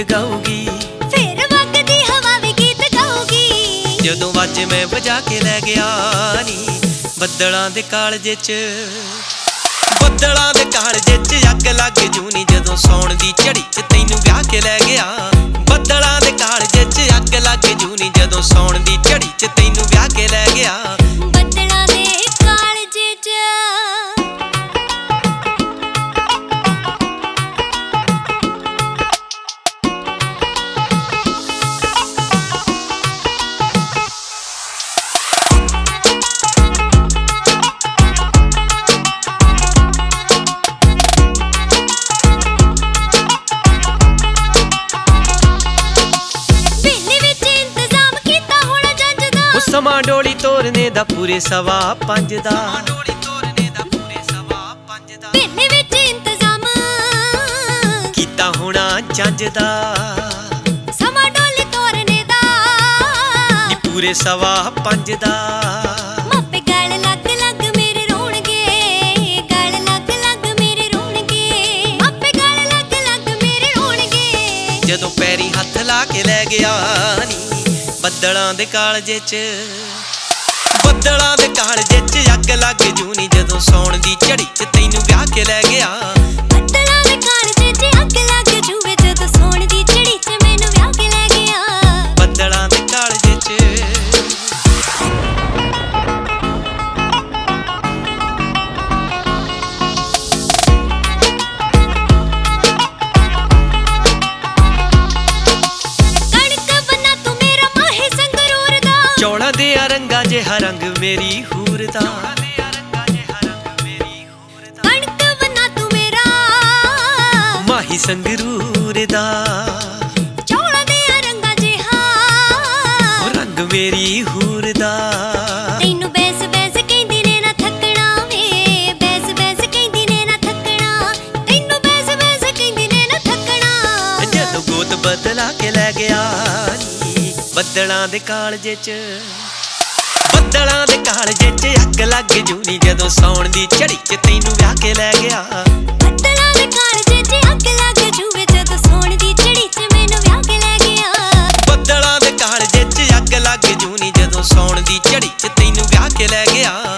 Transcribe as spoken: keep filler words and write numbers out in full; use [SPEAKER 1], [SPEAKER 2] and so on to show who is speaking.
[SPEAKER 1] गाऊगी,
[SPEAKER 2] फिर वगदी हवा भी गीत गाऊगी।
[SPEAKER 1] जदों वाजे मैं वजा के लै गया नी बदलां दे कालजे च, बदलां दे कालजे च अग लग जूनी जदों सौण दी झड़ी च तैनू ब्याह के लै गया। बदलां दे कालजे च अग लग जूनी जदों सौण दी झड़ी च तैनू ब्याह के लै गया।
[SPEAKER 2] बदलां दे कालजे च
[SPEAKER 1] समां डोली तोरने दा पूरे सवा पंज दा,
[SPEAKER 2] पिंड विच इंतजाम
[SPEAKER 1] कीता होना जंज दा।
[SPEAKER 2] समां डोली तोरने दा
[SPEAKER 1] पूरे सवा पंज दा।
[SPEAKER 2] मापे गल लग लग मेरे रोणगे, गल लग लग मेरे रोणगे, मापे गल लग लग मेरे रोणगे।
[SPEAKER 1] जदों पैरी हथ ला के लै गया नी बदलां दे कालजे च, बदलां दे कालजे च अग लग जूनी जदों सौण दी झड़ी च तैनू ब्याह के लै गया।
[SPEAKER 2] बदलां दे कालजे च अग लग जूवे जदों सौण दी झड़ी च मैनू ब्याह के लै गया।
[SPEAKER 1] बदलां दे कालजे च चौड़ा दे रंगा जिहा रंग मेरी हूर दा,
[SPEAKER 2] कणक बना तू मेरा
[SPEAKER 1] माही संगरूर दा।
[SPEAKER 2] चौड़ा दे रंगा जिहा
[SPEAKER 1] रंग मेरी हूर दा।
[SPEAKER 2] तैनू बैस बैस कहंदी ने ना थकना वे, बैस बैस कहंदी ने ना थकना, तैनू बैस बैस कहंदी ने ना थकना।
[SPEAKER 1] जदों गोत बदला के लै गया नी बदलां दे कालजे च, बदलां दे कालजे च अग लग जूनी जदों सौण दी झड़ी च तैनू ब्याह के लै गया।
[SPEAKER 2] बदलां दे कालजे च अग लग जूवे जदों सौण दी झड़ी च मैनू ब्याह के लै गया।
[SPEAKER 1] बदलां दे कालजे च अग लग जूनी जदों सौण दी झड़ी च तैनू ब्याह के लै गया।